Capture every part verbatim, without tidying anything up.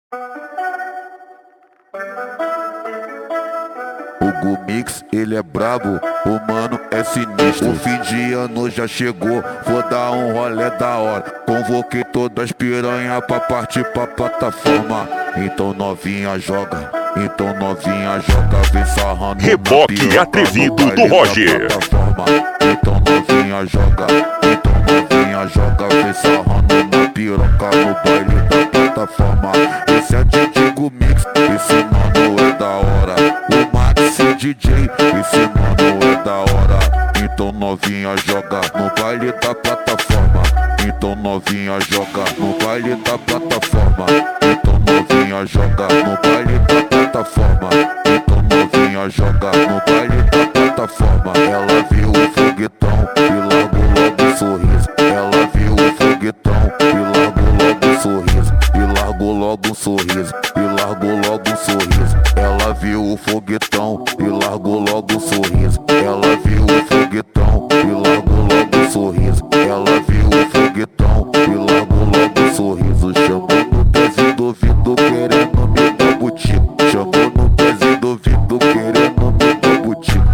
O Gumix, ele é brabo, o mano é sinistro. O fim de ano já chegou, vou dar um rolê da hora. Convoquei todas as piranha pra partir pra plataforma. Então novinha joga, então novinha joga, vem sarrando. Reboque atrevido do Roger. Então novinha joga, então novinha joga, vem sarrando na piroca no baile da plataforma. Esse é D J Gumix, esse mano é da hora. O Max D J, esse mano é da hora. Então novinha joga no baile da plataforma. Então novinha joga no baile da plataforma. Então novinha joga no baile da plataforma. Então novinha joga no baile da plataforma. Ela viu o foguetão e largou logo um sorriso. Ela viu o foguetão e largou logo um sorriso. E largou logo um sorriso. E largou logo um sorriso. Ela viu o foguetão e largou logo um sorriso. Ela viu o foguetão e largou logo um sorriso. Ela viu o foguetão e largou logo um sorriso. Chamou no pezinho do ouvido querendo me dar butico. Chamou no pezinho do ouvido querendo me dar butico.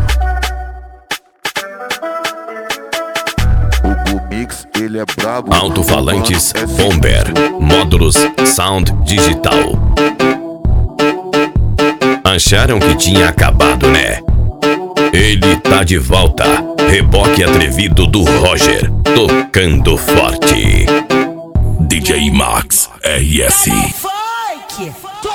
O Gumix, ele é brabo. Alto-falantes Bomber, módulos Sound Digital. Acharam que tinha acabado, né? Ele tá de volta. Reboque atrevido do Roger, tocando forte. D J Max R S.